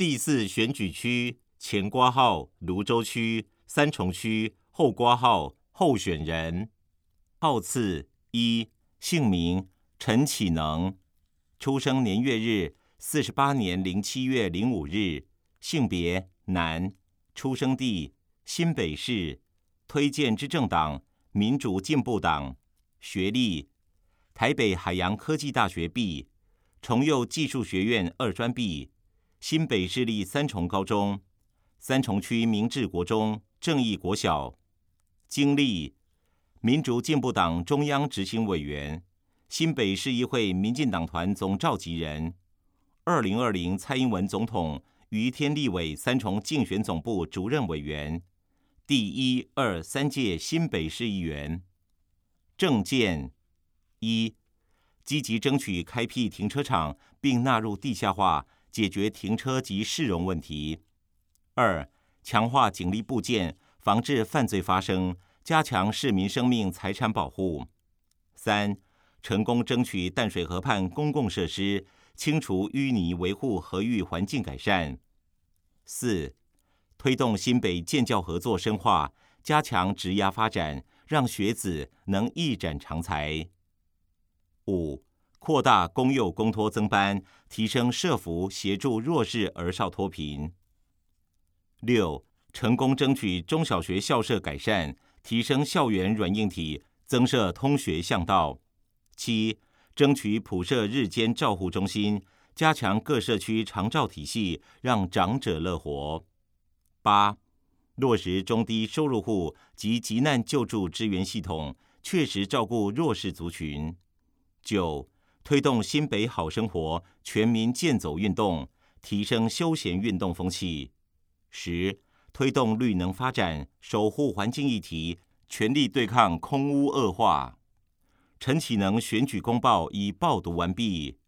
第4选举区前括号泸州区三重区后括号候选人。号次1，姓名陈启能，出生年月日48年07月05日，性别男，出生地新北市，推荐之政党民主进步党，学历台北海洋科技大学毕，崇右技术学院2专毕，新北市立三重高中，三重区明治国中、正义国小。经历民主进步党中央执行委员，新北市议会民进党团总召集人，2020蔡英文总统于天立委三重竞选总部主任委员，第1、2、3届新北市议员。政见1，积极争取开辟停车场并纳入地下化，解决停车及市容问题。2，强化警力部件，防治犯罪发生，加强市民生命财产保护。3，成功争取淡水河畔公共设施，清除淤泥，维护河域环境改善。4，推动新北建教合作深化，加强职涯发展，让学子能一展长才。5，扩大公幼公托增班，提升社福，协助弱势儿少脱贫。6，成功争取中小学校舍改善，提升校园软硬体，增设通学巷道。7，争取普设日间照护中心，加强各社区长照体系，让长者乐活。8，落实中低收入户及急难救助支援系统，确实照顾弱势族群。9，推动新北好生活全民健走运动，提升休闲运动风气。10，推动绿能发展，守护环境议题，全力对抗空污恶化。陈启能选举公报已报读完毕。